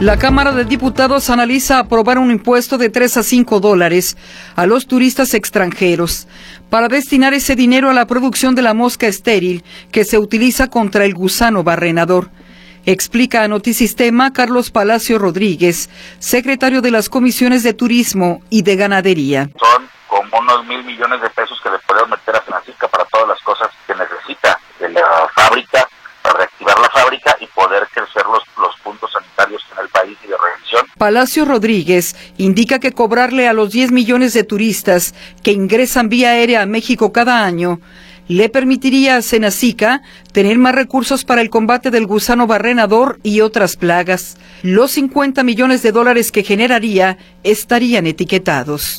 La Cámara de Diputados analiza aprobar un impuesto de $3 a $5 a los turistas extranjeros para destinar ese dinero a la producción de la mosca estéril que se utiliza contra el gusano barrenador. Explica a Notisistema Carlos Palacio Rodríguez, secretario de las Comisiones de Turismo y de Ganadería. Son como unos 1,000 millones de pesos que le podemos meter a Senacica para todas las cosas que necesita de la fábrica, para reactivar la fábrica y poder crecer los puntos sanitarios en el país y de revisión. Palacio Rodríguez indica que cobrarle a los 10 millones de turistas que ingresan vía aérea a México cada año le permitiría a Senacica tener más recursos para el combate del gusano barrenador y otras plagas. Los $50 millones que generaría estarían etiquetados.